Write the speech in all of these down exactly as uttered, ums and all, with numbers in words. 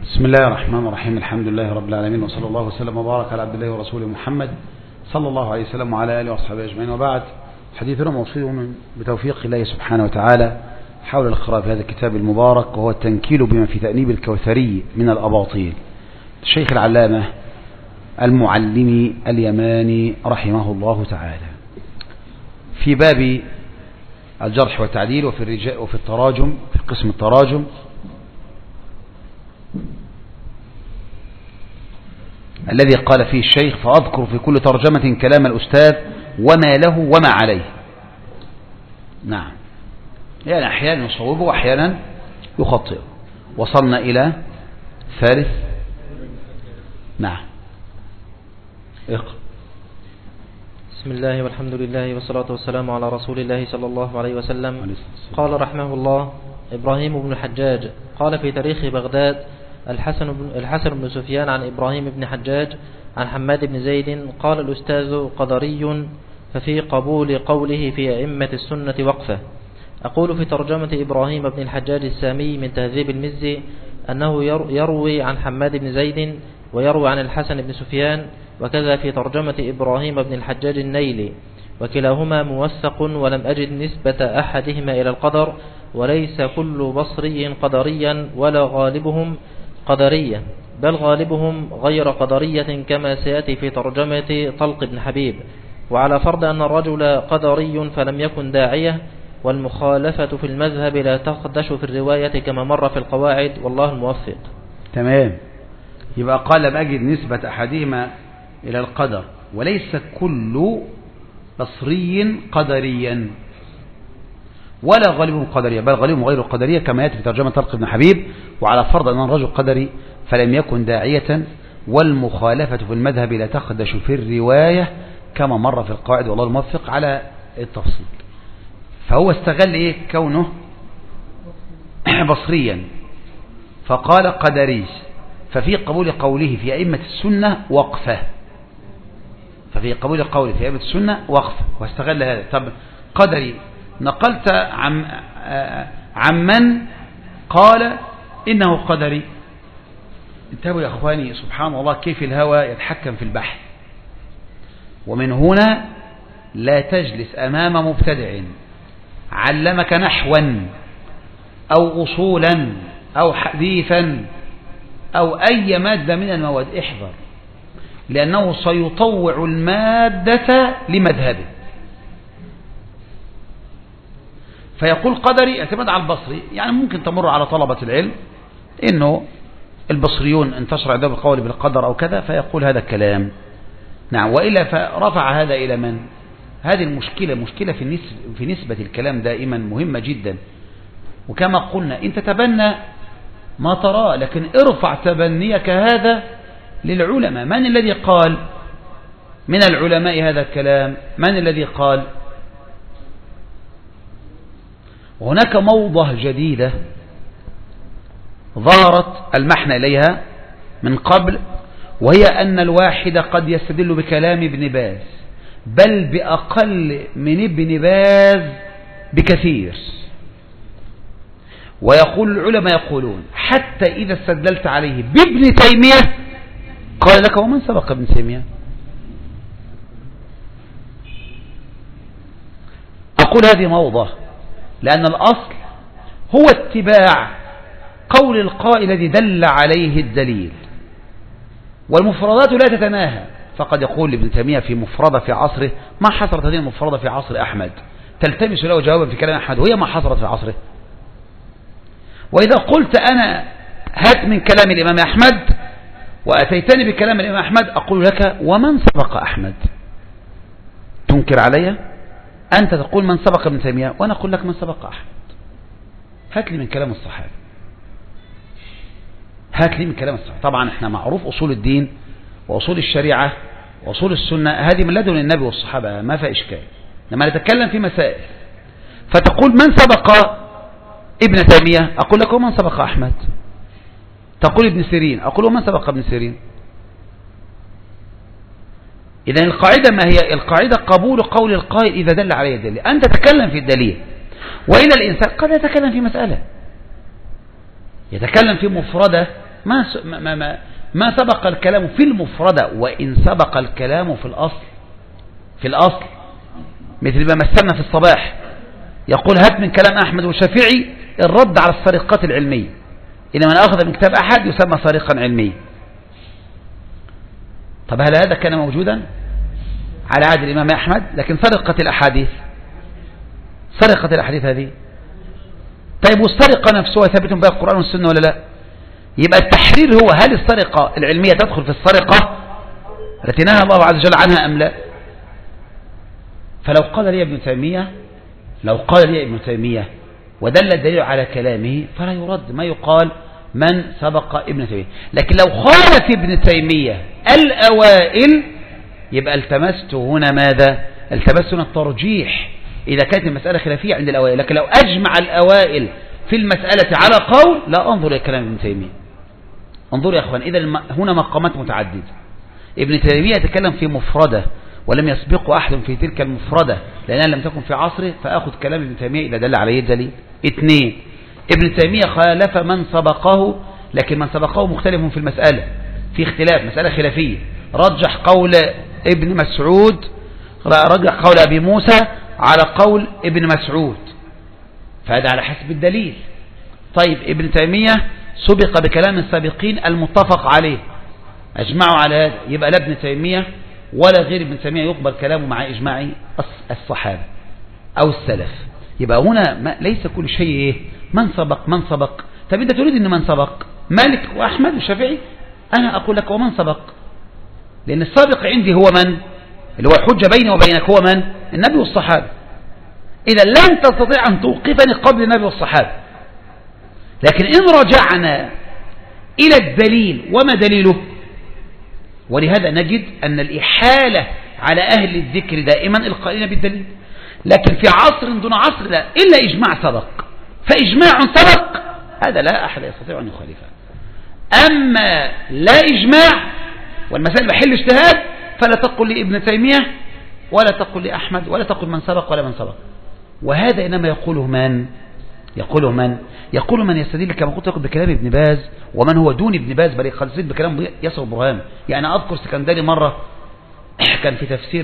بسم الله الرحمن الرحيم. الحمد لله رب العالمين، وصلى الله وسلم وبارك على عبد الله ورسوله محمد صلى الله عليه وسلم وعلى آله وأصحابه أجمعين، وبعد. حديثنا موصول بتوفيق الله سبحانه وتعالى حول القراءة في هذا الكتاب المبارك، وهو التنكيل بما في تأنيب الكوثري من الأباطيل، الشيخ العلامة المعلمي اليماني رحمه الله تعالى، في باب الجرح والتعديل وفي الرجاء وفي التراجم، في قسم التراجم. الذي قال فيه الشيخ: فأذكر في كل ترجمة كلام الأستاذ وما له وما عليه. نعم، يعني أحيانا يصوبه وأحيانا يخطئه. وصلنا إلى ثالث. نعم، اقرأ. بسم الله والحمد لله والصلاة والسلام على رسول الله صلى الله عليه وسلم. قال رحمه الله: إبراهيم بن الحجاج قال في تاريخ بغداد: الحسن بن, الحسن بن سفيان عن إبراهيم بن حجاج عن حماد بن زيد قال: الأستاذ قدري، ففي قبول قوله في أئمة السنة وقفة. أقول في ترجمة إبراهيم بن الحجاج السامي من تهذيب المزي أنه يروي عن حماد بن زيد ويروي عن الحسن بن سفيان، وكذا في ترجمة إبراهيم بن الحجاج النيلي، وكلاهما موثق، ولم أجد نسبة أحدهما إلى القدر، وليس كل بصري قدريا ولا غالبهم قدرية، بل غالبهم غير قدرية كما سيأتي في ترجمة طلق بن حبيب. وعلى فرض أن الرجل قدري فلم يكن داعية، والمخالفة في المذهب لا تخدش في الرواية كما مر في القواعد، والله الموفق. تمام. يبقى قال لم أجد نسبة أحدهما إلى القدر، وليس كل بصري قدريا ولا غالبهم قدرية، بل غالبهم غير قدرية كما يأتي في ترجمة طلق بن حبيب. وعلى فرض أن الرجل قدري فلم يكن داعية، والمخالفة في المذهب لا تخدش في الرواية كما مر في القواعد، والله الموفق على التفصيل. فهو استغل إيه كونه بصريا فقال قدري، ففي قبول قوله في أئمة السنة وقفة، ففي قبول قوله في أئمة السنة وقفة، واستغل هذا. طب قدري نقلت عن عمن قال إنه قدري. انتبهوا يا أخواني، سبحان الله كيف الهوى يتحكم في البحث. ومن هنا لا تجلس أمام مبتدع علمك نحوا أو أصولا أو حديثا أو أي مادة من المواد، احذر، لأنه سيطوع المادة لمذهبه، فيقول قدري اعتمد على البصري. يعني ممكن تمر على طلبة العلم إنه البصريون انتشر عندهم القول بالقدر أو كذا، فيقول هذا الكلام. نعم، وإلا فرفع هذا إلى من؟ هذه المشكلة مشكلة في النسبة في نسبة الكلام دائما مهمة جدا. وكما قلنا إن تتبنى ما تراه، لكن ارفع تبنيك هذا للعلماء. من الذي قال من العلماء هذا الكلام؟ من الذي قال؟ وهناك موضة جديدة ظهرت المحنة إليها من قبل، وهي أن الواحد قد يستدل بكلام ابن باز، بل بأقل من ابن باز بكثير. ويقول العلماء يقولون حتى إذا استدللت عليه بابن تيمية قال لك: ومن سبق ابن تيمية؟ أقول هذه موضة، لأن الأصل هو اتباع قول القائل الذي دل عليه الدليل، والمفردات لا تتناهى. فقد يقول ابن تيمية في مفردة في عصره: ما حصلت هذه المفردة في عصر أحمد؟ تلتمس له جوابا في كلام أحمد، وهي ما حصلت في عصره. وإذا قلت أنا هات من كلام الإمام أحمد وأتيتني بكلام الإمام أحمد، أقول لك: ومن سبق أحمد؟ تنكر علي؟ أنت تقول من سبق ابن تيمية، وأنا أقول لك من سبق أحمد. هات لي من كلام الصحابة، هات لي من كلام الصحابة. طبعا احنا معروف أصول الدين وأصول الشريعة وأصول السنة هذه من لدن النبي والصحابة، ما في إشكال. لما نتكلم في مسائل فتقول من سبق ابن تيمية، أقول لك: ومن سبق أحمد؟ تقول ابن سيرين، أقول: ومن سبق ابن سيرين؟ إذن القاعدة ما هي؟ القاعدة قبول قول القائل إذا دل عليه الدليل. أنت تتكلم في الدليل، وإلى الإنسان قد يتكلم في مسألة، يتكلم في مفردة ما ما ما, ما سبق الكلام في المفردة، وإن سبق الكلام في الأصل في الأصل مثل ما مثلنا في الصباح، يقول هات من كلام أحمد والشافعي الرد على السرقات العلمية، إن من أخذ من كتاب أحد يسمى سرقا علميا. طب هل هذا كان موجودا على عهد الإمام أحمد؟ لكن سرقة الأحاديث سرقة الأحاديث هذه، طيب والسرقة نفسها ثابت بها القرآن والسنة ولا لا؟ يبقى التحرير هو هل السرقة العلمية تدخل في السرقة التي نهى الله عز وجل عنها أم لا؟ فلو قال لي ابن تيمية لو قال لي ابن تيمية ودل الدليل على كلامه فلا يرد، ما يقال من سبق ابن تيمية. لكن لو خالف ابن تيمية الأوائل يبقى التمست هنا ماذا؟ التمست هنا الترجيح إذا كانت المسألة خلافية عند الأوائل. لكن لو أجمع الأوائل في المسألة على قول لا أنظر إلى كلام ابن تيمية. انظر يا أخوان، إذا هنا مقامات متعددة. ابن تيمية يتكلم في مفردة ولم يسبقه أحد في تلك المفردة لأنها لم تكن في عصره، فأخذ كلام ابن تيمية إذا دل عليه دليل. اثنين، ابن تيمية خالف من سبقه، لكن من سبقه مختلف في المسألة، في اختلاف، مسألة خلافية. رجح قول ابن مسعود، رجح قول أبي موسى على قول ابن مسعود، فهذا على حسب الدليل. طيب ابن تيمية سبق بكلام السابقين المتفق عليه، أجمعوا على هذا، يبقى لا ابن تيمية ولا غير ابن تيمية يقبل كلامه مع إجماع الصحابة أو السلف. يبقى هنا ما ليس كل شيء إيه؟ من سبق من سبق. طب أنت تريد أن من سبق مالك وأحمد والشافعي، أنا أقول لك ومن سبق، لأن السابق عندي هو من؟ اللي هو حجة بيني وبينك هو من؟ النبي والصحابة. إذا لن تستطيع أن توقفني قبل النبي والصحابة. لكن إن رجعنا إلى الدليل، وما دليله؟ ولهذا نجد أن الإحالة على أهل الذكر دائما القائلين بالدليل، لكن في عصر دون عصر لا، إلا إجماع سبق، فإجماع سبق هذا لا أحد يستطيع أن يخالفه. أما لا إجماع والمسائل بحل اجتهاد فلا تقل لابن تيمية ولا تقل لأحمد ولا تقل من سبق ولا من سبق. وهذا إنما يقوله من؟ يقوله من؟ يقول من يستدل كما قلت لكم بكلام ابن باز ومن هو دون ابن باز، بل يستدل بكلام ياسر برهان. يعني أذكر سكندري مرة كان في تفسير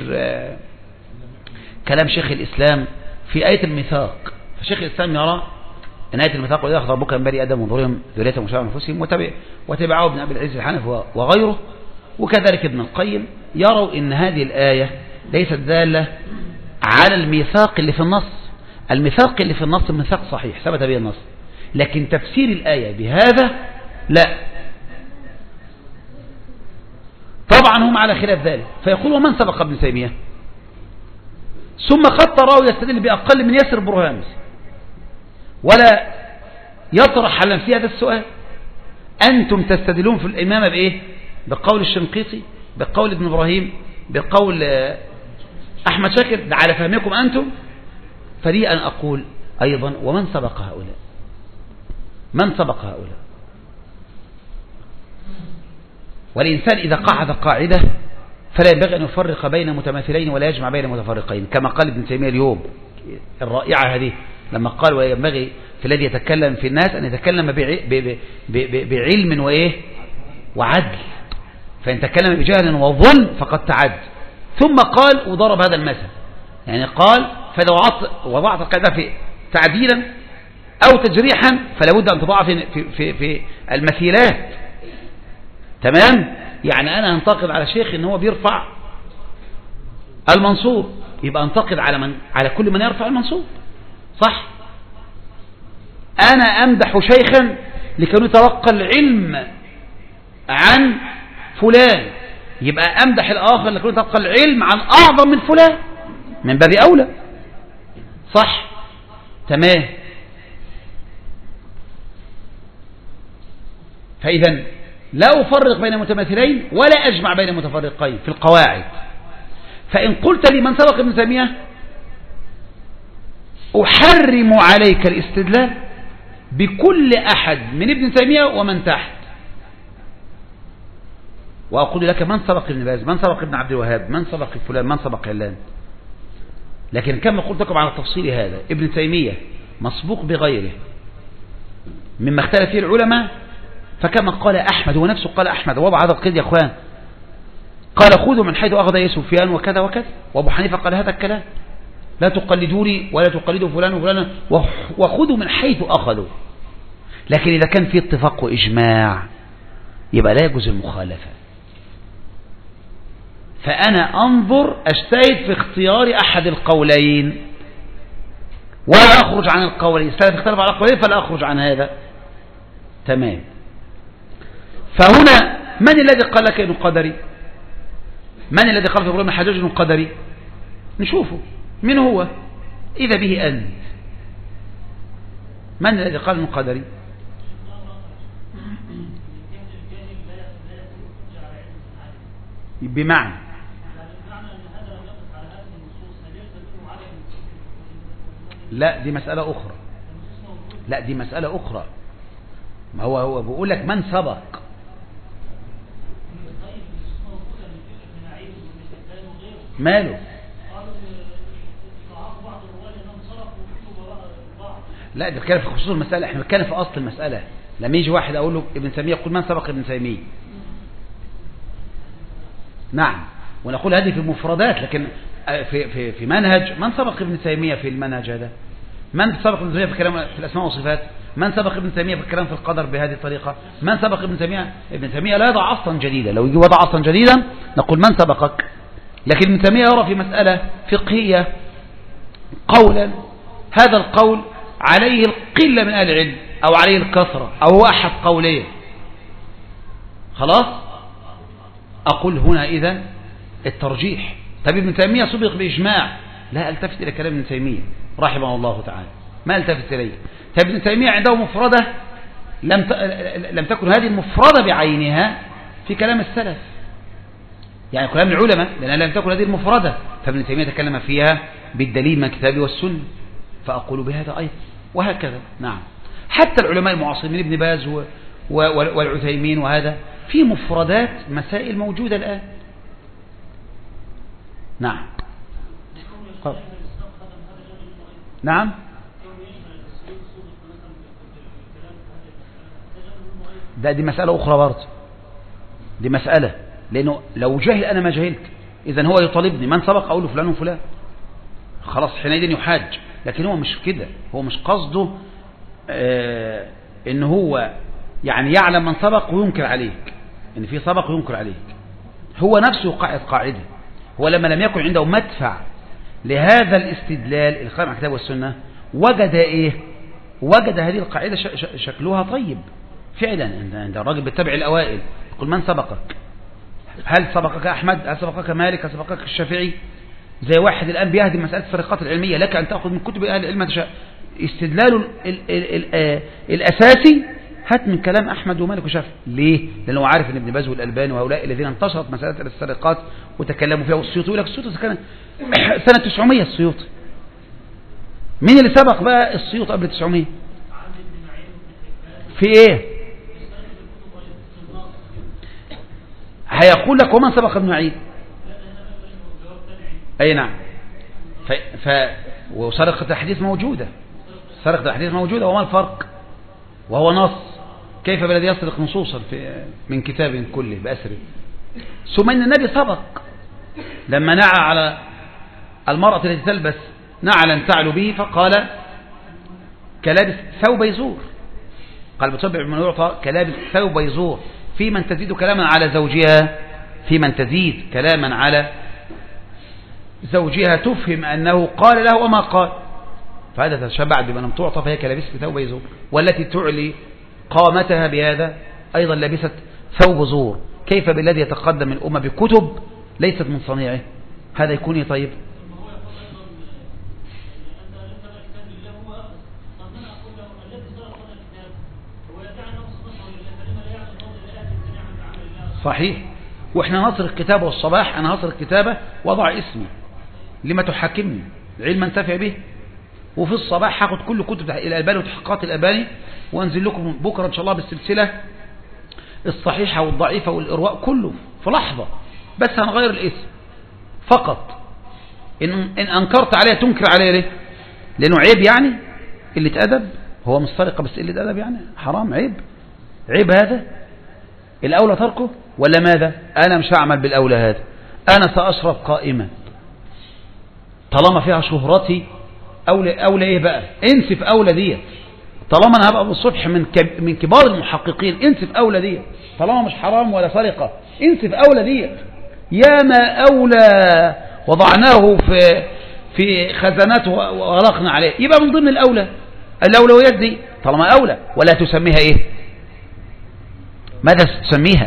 كلام شيخ الإسلام في آية الميثاق، فشيخ الإسلام يرى أن آية الميثاق وإذا أخذ ربك من بني آدم من ظهورهم ذريتهم وشرعوا أنفسهم وتبع وتبعه ابن أبي العز الحنفي وغيره، وكذلك ابن القيم يروا أن هذه الآية ليست دالة على الميثاق اللي في النص. الميثاق اللي في النص ميثاق صحيح ثبت به النص، لكن تفسير الآية بهذا لا. طبعا هم على خلاف ذلك، فيقول ومن سبق ابن تيمية، ثم قد تراه يستدل بأقل من ياسر برهان ولا يطرح على نفسه هذا السؤال. أنتم تستدلون في الإمامة بإيه؟ بقول الشنقيطي، بقول ابن إبراهيم، بقول أحمد شاكر، ده على فهمكم أنتم. فلي أن أقول أيضا ومن سبق هؤلاء، من سبق هؤلاء. والإنسان إذا قعد قاعدة فلا ينبغي أن يفرق بين متماثلين ولا يجمع بين متفرقين، كما قال ابن تيمية اليوم الرائعة هذه لما قال وينبغي في الذي يتكلم في الناس أن يتكلم بعلم وإيه وعدل، فإن تكلم بجهل وظلم فقد تعد. ثم قال وضرب هذا المثل، يعني قال فإذا وضعت القاعدة في تعديلا أو تجريحا فلا بد أن تضع في, في, في, في المثيلات. تمام؟ يعني أنا أنتقد على شيخ إن هو بيرفع المنصوب، يبقى أنتقد على من على كل من يرفع المنصوب، صح؟ أنا أمدح شيخا لكي يتلقى العلم عن فلان، يبقى أمدح الآخر لكي يتلقى العلم عن أعظم من فلان، من باب أولى، صح؟ تمام. فإذا لا أفرق بين متماثلين ولا أجمع بين متفرقين في القواعد. فإن قلت لي من سبق ابن تيمية أحرم عليك الاستدلال بكل أحد من ابن تيمية ومن تحت، وأقول لك من سبق ابن باز، من سبق ابن عبد الوهاب، من سبق فلان، من سبق علان. لكن كما قلت لكم على التفصيل هذا، ابن تيمية مسبوق بغيره مما اختلف فيه العلماء، فكما قال أحمد هو نفسه قال أحمد وضع هذا القيد يا أخوان، قال خذوا من حيث أخذ سفيان وكذا وكذا، وأبو حنيفة قال هذا الكلام، لا تقلدوني ولا تقلدوا فلان وفلان وخذوا من حيث أخذوا. لكن إذا كان في اتفاق وإجماع يبقى لا يجوز المخالفة. فأنا أنظر أجتهد في اختيار أحد القولين ولا أخرج عن القولين، السلف اختلف على القولين فلا أخرج عن هذا. تمام. فهنا من الذي قال لك إنه قدري؟ من الذي قال في إبراهيم الحجاج إنه قدري؟ نشوفه من هو. إذا به أنت. من الذي قال إنه قدري؟ بمعنى لا دي مسألة أخرى، لا دي مسألة أخرى. ما هو هو بيقول لك من سبق. ماله؟ لا ده بتكلم في خصوص المسألة، احنا بنتكلم في أصل المسألة. لما يجي واحد أقول له ابن تيمية يقول من سبق ابن تيمية، نعم، ونقول هذه في المفردات، لكن في في في منهج من سبق ابن تيمية في المنهج هذا؟ من سبق ابن تيمية في الكلام في الأسماء والصفات؟ من سبق ابن تيمية في الكلام في القدر بهذه الطريقة؟ من سبق ابن تيمية؟ ابن تيمية لا يضع أصلا جديدا، لو يجي وضع أصلا جديدا نقول من سبقك. لكن ابن تيمية يرى في مسألة فقهية قولا، هذا القول عليه القلة من أهل العلم أو عليه الكثرة أو هو أحد قولين، خلاص أقول هنا إذا الترجيح. طب ابن تيمية سبق بإجماع، لا التفت إلى كلام ابن تيمية رحمه الله تعالى، ما التفت إليه. طب ابن تيمية عنده مفردة لم لم تكن هذه المفردة بعينها في كلام السلف، يعني كلام العلماء، لأن لم تكن هذه المفردة، فابن تيمية تكلم فيها بالدليل من الكتاب والسنة، فأقول بهذا أيضا وهكذا. نعم، حتى العلماء المعاصرين ابن باز والعثيمين وهذا في مفردات مسائل موجودة الآن. نعم نعم ده دي مسألة أخرى برضه، دي مسألة، لأنه لو جهل أنا ما جهلت، إذن هو يطالبني من سبق أقول له فلان وفلان، خلاص حينئذ يحاج. لكن هو مش كده، هو مش قصده آه إن هو يعني يعلم من سبق وينكر عليك، إن في سبق وينكر عليك، هو نفسه قاعد قاعدة. هو لما لم يكن عنده مدفع لهذا الاستدلال القائم على الكتاب والسنة وجد إيه؟ وجد هذه القاعدة شكلها طيب فعلا. عند الراجل بيتبع الأوائل يقول من سبقك؟ هل سبقك أحمد؟ هل سبقك مالك؟ هل سبقك الشافعي؟ زي واحد الآن بيهدم مسألة الفرقات العلمية، لك أن تأخذ من كتب أهل العلم تشاء. استدلاله ال ال ال الأساسي هات من كلام أحمد ومالك وشافعي. ليه؟ لأنه عارف أن ابن باز والألباني وهؤلاء الذين انتشرت مسألة السرقات وتكلموا فيها، والسيوطي يقول لك السيوطي كان سنة تسعمية. السيوطي مين اللي سبق بقى السيوطي قبل تسعمية؟ في ايه؟ هيقول لك ومن سبق ابن معين؟ اي نعم. ف... ف... وسرقة الحديث موجودة، سرقة الحديث موجودة، وما الفرق؟ وهو نص، كيف بالذي يسرق نصوصا في من كتاب كله بأسره. ثم ان النبي سبق لما نعى على المرأة التي تلبس نعلا تعلو به، فقال كلابس ثوب يزور، قال بتبع من يعطى كلابس ثوب يزور، في من تزيد كلاما على زوجها، في من تزيد كلاما على زوجها تفهم أنه قال له وما قال، فهذا تشبعت بما لم تعطى فهي كلابس ثوب يزور. والتي تعلي قامتها بهذا أيضا لبست ثوب زور، كيف بالذي يتقدم الأمة بكتب ليست من صنيعه؟ هذا يكون طيب. صحيح، واحنا نصر الكتابة والصباح، انا نصر الكتابة وضع اسمي لما تحاكمني العلم انتفع به، وفي الصباح هاخد كل كتب الألباني وتحقيقات الألباني وانزل لكم بكرة ان شاء الله بالسلسلة الصحيحة والضعيفة والإرواء كله في لحظة، بس هنغير الاسم فقط. إن, إن أنكرت عليها تنكر عليها ليه؟ لأنه عيب يعني قلة أدب، هو مش سرقة بس قلة أدب يعني حرام عيب. عيب هذا؟ الأولى تركه ولا ماذا؟ أنا مش هعمل بالأولى هذا، أنا سأشرب قائما طالما فيها شهرتي. أولى أولى إيه بقى؟ انسف أولى دي، طالما أنا هبقى بالصبح من من كبار المحققين، انسف أولى دي طالما مش حرام ولا سرقة، انسف أولى دي. يا ما أولى وضعناه في في خزانات وغلقنا عليه، يبقى من ضمن الأولى. الأولويات دي طالما أولى، ولا تسميها إيه؟ ماذا تسميها؟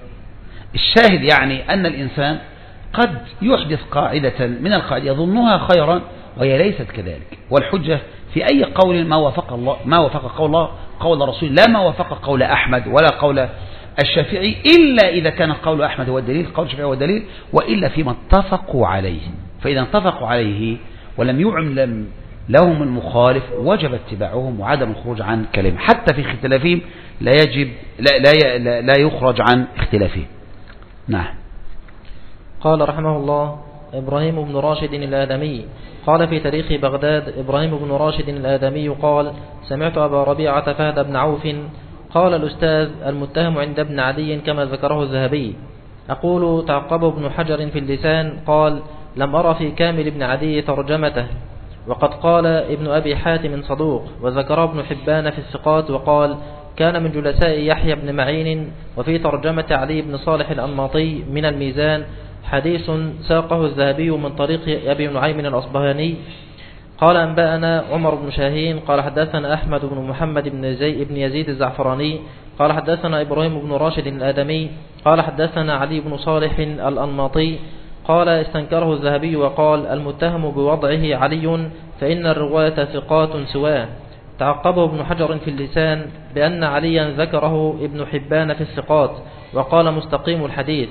الشاهد يعني أن الإنسان قد يحدث قاعدة من القاعدة يظنها خيرا وهي ليست كذلك، والحجة في أي قول ما وافق الله، ما وافق قول الله قول الرسول، لا ما وافق قول أحمد ولا قول الشافعي، إلا إذا كان قول أحمد هو الدليل، قول الشافعي هو الدليل، وإلا فيما اتفقوا عليه. فإذا اتفقوا عليه ولم يعلم لهم المخالف وجب اتباعهم وعدم الخروج عن كلمة، حتى في اختلافهم لا يجب لا لا لا يخرج عن اختلافهم. نعم. قال رحمه الله إبراهيم بن راشد الآدمي قال في تاريخ بغداد إبراهيم بن راشد الآدمي قال: سمعت أبا ربيعة فهد بن عوف قال: الأستاذ المتهم عند ابن عدي كما ذكره الذهبي. أقول: تعقبه ابن حجر في اللسان قال: لم أرى في كامل ابن عدي ترجمته، وقد قال ابن أبي حاتم صدوق، وذكر ابن حبان في الثقات وقال: كان من جلساء يحيى بن معين. وفي ترجمة علي بن صالح الأنماطي من الميزان حديث ساقه الذهبي من طريق أبي نعيم الأصبهاني قال: أنبأنا عمر بن شاهين قال: حدثنا أحمد بن محمد بن, زي بن يزيد الزعفراني قال: حدثنا إبراهيم بن راشد الآدمي قال: حدثنا علي بن صالح الأنماطي قال: استنكره الذهبي وقال: المتهم بوضعه علي، فإن الرواية ثقات سواه. تعقبه ابن حجر في اللسان بأن عليا ذكره ابن حبان في الثقات وقال: مستقيم الحديث.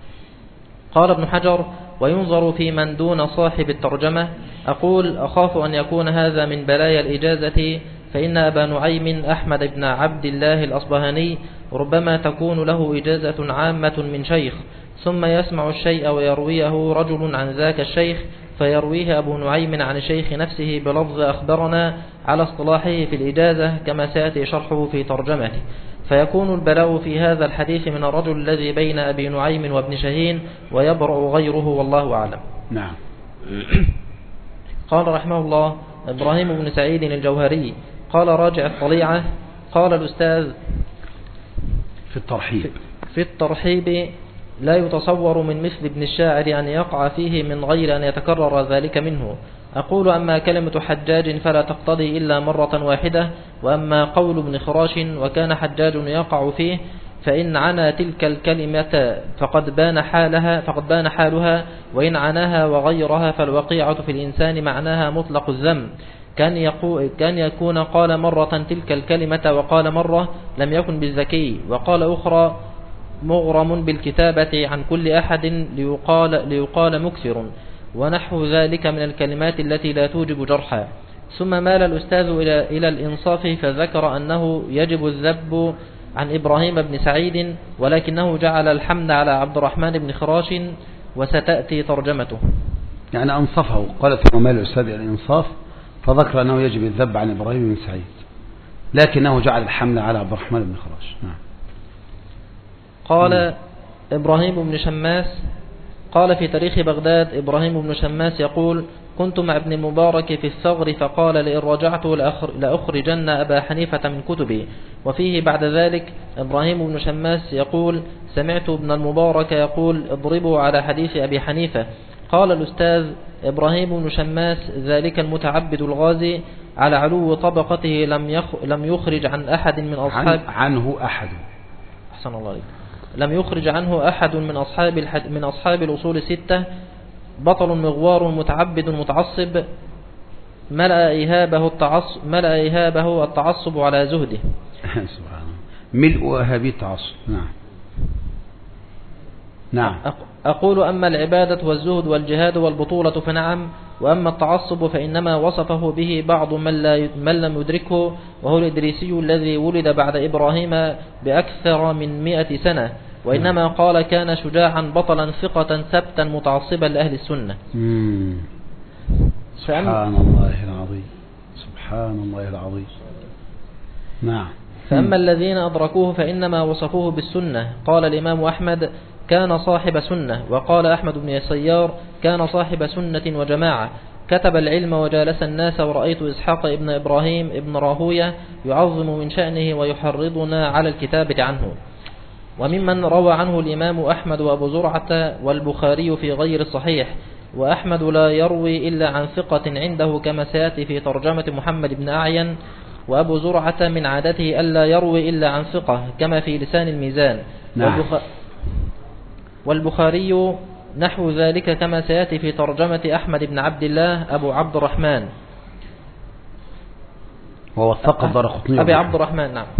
قال ابن حجر: وينظر في من دون صاحب الترجمة. أقول: أخاف أن يكون هذا من بلايا الإجازة، فإن أبا نعيم أحمد بن عبد الله الأصبهاني ربما تكون له إجازة عامة من شيخ، ثم يسمع الشيء ويرويه رجل عن ذاك الشيخ، فيرويه أبو نعيم عن الشيخ نفسه بلفظ أخبرنا على اصطلاحه في الإجازة كما سيأتي شرحه في ترجمته، فيكون البلاء في هذا الحديث من الرجل الذي بين أبي نعيم وابن شاهين، ويبرأ غيره والله أعلم. نعم. قال رحمه الله إبراهيم بن سعيد الجوهري قال: راجع الطليعة. قال الأستاذ في الترحيب في الترحيب: لا يتصور من مثل ابن الشاعر أن يقع فيه من غير أن يتكرر ذلك منه. أقول: أما كلمة حجاج فلا تقتضي إلا مرة واحدة، وأما قول ابن خراش وكان حجاج يقع فيه، فإن عنا تلك الكلمة فقد بان حالها فقد بان حالها، وإن عناها وغيرها فالوقيعة في الإنسان معناها مطلق الذم. كان يقول كان يكون قال مرة تلك الكلمة وقال مرة لم يكن بالذكي، وقال أخرى مغرم بالكتابة عن كل أحد ليقال, ليقال مكثر، ونحو ذلك من الكلمات التي لا توجب جرحا. ثم مال الأستاذ إلى, إلى الإنصاف فذكر أنه يجب الذب عن إبراهيم بن سعيد، ولكنه جعل الحمد على عبد الرحمن بن خراش، وستأتي ترجمته. يعني أنصفه، قال ثم مال الأستاذ إلى الإنصاف فذكر أنه يجب الذب عن إبراهيم بن سعيد، لكنه جعل الحمل على عبد الرحمن بن خراش. نعم. قال إبراهيم بن شماس قال في تاريخ بغداد إبراهيم بن شماس يقول: كنت مع ابن المبارك في الثغر فقال: لئن رجعت لأخرجن أبا حنيفة من كتبي. وفيه بعد ذلك إبراهيم بن شماس يقول: سمعت ابن المبارك يقول: اضربوا على حديث أبي حنيفة. قال الأستاذ إبراهيم بن شماس: ذلك المتعبد الغازي على علو طبقته لم لم يخرج عن أحد من أصحاب عنه أحد أحسن الله عليك لم يخرج عنه أحد من أصحاب الحد من أصحاب الأصول الستة، بطل مغوار متعبد متعصب، ملأ إيهابه التعصب ملأ إيهابه التعصب على زهده. سبحان الله، ملء وهابي التعصب. نعم. نعم. أقول: أما العبادة والزهد والجهاد والبطولة فنعم، وأما التعصب فإنما وصفه به بعض من, لا من لم يدركه، وهو الإدريسي الذي ولد بعد إبراهيم بأكثر من مئة سنة، وإنما قال: كان شجاعا بطلا ثقة ثبتا متعصبا لأهل السنة. سبحان الله العظيم، سبحان الله العظيم. نعم. فأما الذين أدركوه فإنما وصفوه بالسنة. قال الإمام أحمد كان صاحب سنة، وقال أحمد بن يسيار كان صاحب سنة وجماعة، كتب العلم وجالس الناس، ورأيت إسحاق ابن إبراهيم ابن راهوية يعظم من شأنه ويحرضنا على الكتابة عنه. وممن روى عنه الإمام أحمد وأبو زرعة والبخاري في غير الصحيح، وأحمد لا يروي إلا عن ثقة عنده كما سيأتي في ترجمة محمد بن أعين، وأبو زرعة من عادته ألا يروي إلا عن ثقة كما في لسان الميزان. نعم. والبخ... والبخاري نحو ذلك كما سيأتي في ترجمة أحمد بن عبد الله أبو عبد الرحمن، ووثق الدارقطني أبي عبد الرحمن. نعم.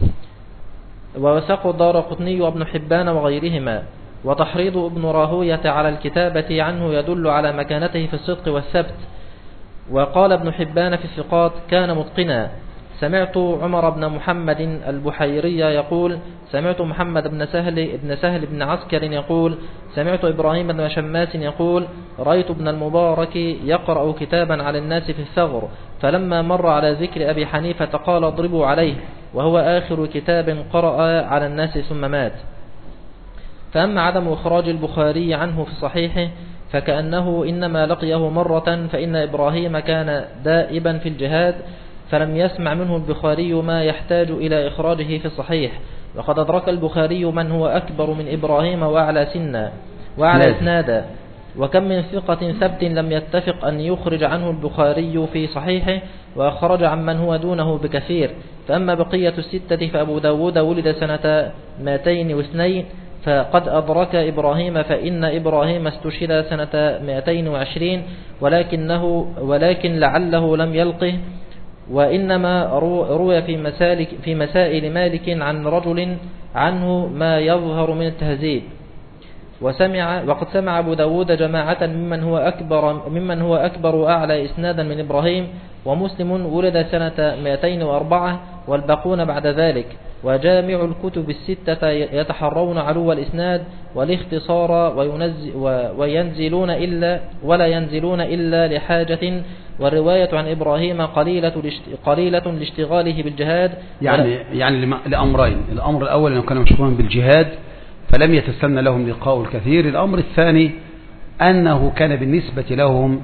ووثق الدارقطني وابن حبان وغيرهما. وتحريض ابن راهوية على الكتابة عنه يدل على مكانته في الصدق والثبت. وقال ابن حبان في الثقات كان متقنا. سمعت عمر بن محمد البحيري يقول سمعت محمد بن سهل بن سهل بن عسكر يقول سمعت إبراهيم بن شماس يقول رأيت ابن المبارك يقرأ كتابا على الناس في الثغر، فلما مر على ذكر أبي حنيفة قال اضربوا عليه، وهو آخر كتاب قرأ على الناس ثم مات. فأما عدم إخراج البخاري عنه في صحيحه فكأنه إنما لقيه مرة، فإن إبراهيم كان دائبا في الجهاد فلم يسمع منه البخاري ما يحتاج إلى إخراجه في الصحيح. وقد أدرك البخاري من هو أكبر من إبراهيم وأعلى سنا وأعلى إسنادا، وكم من ثقة ثبت لم يتفق أن يخرج عنه البخاري في صحيحه وأخرج عن من هو دونه بكثير. فأما بقية الستة فأبو داود ولد سنة مئتين واثنين فقد أدرك إبراهيم، فإن إبراهيم استشهد سنة مئتين وعشرين، ولكنه ولكن لعله لم يلقه. وإنما روى في مسالك في مسائل مالك عن رجل عنه ما يظهر من التهذيب. وسمع وقد سمع أبو داود جماعة ممن هو أكبر ممن هو أكبر وأعلى إسنادا من إبراهيم. ومسلم ولد سنة مئتين وأربعة والباقون بعد ذلك. وجامع الكتب الستة يتحرون علو الإسناد والاختصار وينزلون إلا ولا ينزلون إلا لحاجة. والرواية عن إبراهيم قليلة قليلة لاشتغاله بالجهاد. يعني يعني لأمرين: الأمر الأول أنهم كانوا مشغولين بالجهاد فلم يتسنى لهم لقاء الكثير. الأمر الثاني أنه كان بالنسبة لهم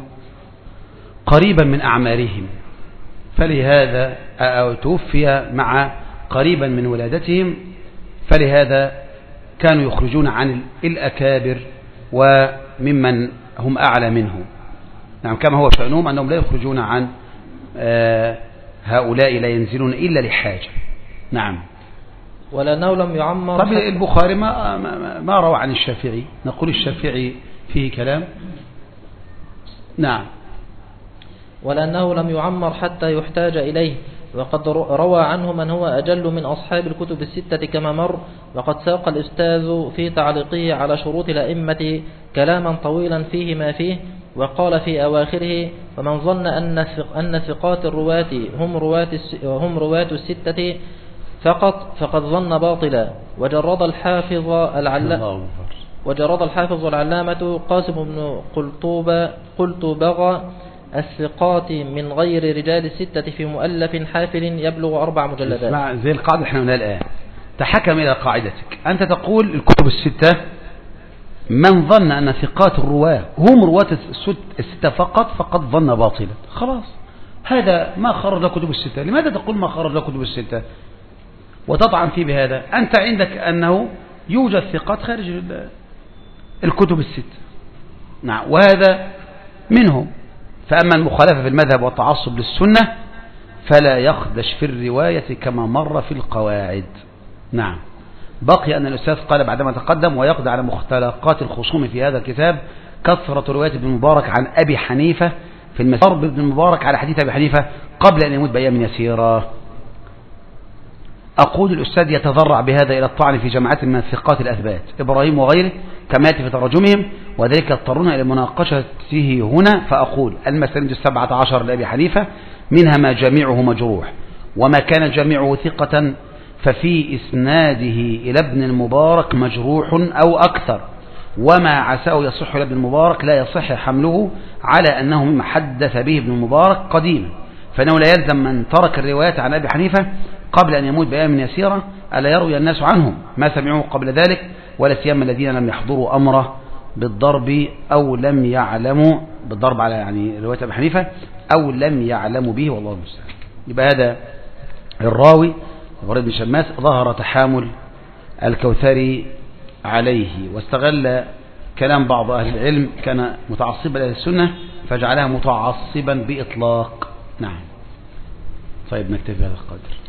قريبا من أعمارهم، فلهذا أو توفي مع قريبا من ولادتهم، فلهذا كانوا يخرجون عن الأكابر وممن هم أعلى منه. نعم، كما هو شأنهم أنهم لا يخرجون عن هؤلاء، لا ينزلون إلا لحاجة. نعم. ولأنه لم يعمر. طب البخاري ما, ما, ما روى عن الشافعي، نقول الشافعي فيه كلام. نعم. ولأنه لم يعمر حتى يحتاج إليه، وقد روى عنه من هو أجل من أصحاب الكتب الستة كما مر. وقد ساق الأستاذ في تعليقه على شروط الأئمة كلاما طويلا فيه ما فيه، وقال في أواخره: فمن ظن أن أن ثقات الرواة هم رواة هم رواة الستة فقط فقد ظن باطلا. وجرد الحافظ العلامة وجرد الحافظ العلامة قاسم بن قلطوبة قلطوبغ الثقات من غير رجال الستة في مؤلف حافل يبلغ أربع مجلدات. اسمع، زي القاعدة احنا قلناها الآن، تحكم إلى قاعدتك. أنت تقول الكتب الستة من ظن أن ثقات الرواة هم رواة الستة فقط فقد ظن باطلا. خلاص، هذا ما خرج له كتب الستة. لماذا تقول ما خرج له كتب الستة وتطعن فيه بهذا؟ أنت عندك أنه يوجد ثقات خارج الكتب الستة. نعم، وهذا منهم. فأما المخالفة في المذهب والتعصب للسنة فلا يخدش في الرواية كما مر في القواعد. نعم. بقي أن الأستاذ قال بعدما تقدم: ويقضي على مختلقات الخصوم في هذا الكتاب كثرة رواية ابن المبارك عن أبي حنيفة في المسار بابن المبارك على حديث أبي حنيفة قبل أن يموت بأيام يسيرة. أقول الأستاذ يتضرع بهذا إلى الطعن في جماعات من الثقات الأثبات إبراهيم وغيره كما يأتي في تراجمهم، وذلك يضطرون إلى مناقشته هنا. فأقول: المسانيد السبعة عشر لأبي حنيفة منها ما جميعه مجروح، وما كان جميعه ثقة ففي إسناده إلى ابن المبارك مجروح أو أكثر، وما عساه يصح لابن المبارك لا يصح حمله على أنه مما حدث به ابن المبارك قديما، فإنه لا يلزم من ترك الروايات عن أبي حنيفة قبل أن يموت بأيام يسيرة ألا يروي الناس عنهم ما سمعوه قبل ذلك، ولا سيما الذين لم يحضروا أمره بالضرب أو لم يعلموا بالضرب على يعني رواية أبي حنيفة أو لم يعلموا به، والله المستعان. يبقى هذا الراوي الوليد بن شماس ظهر تحامل الكوثري عليه، واستغل كلام بعض أهل العلم كان متعصبا لأهل السنة فجعلها متعصبا بإطلاق. نعم. طيب نكتفي بهذا القدر.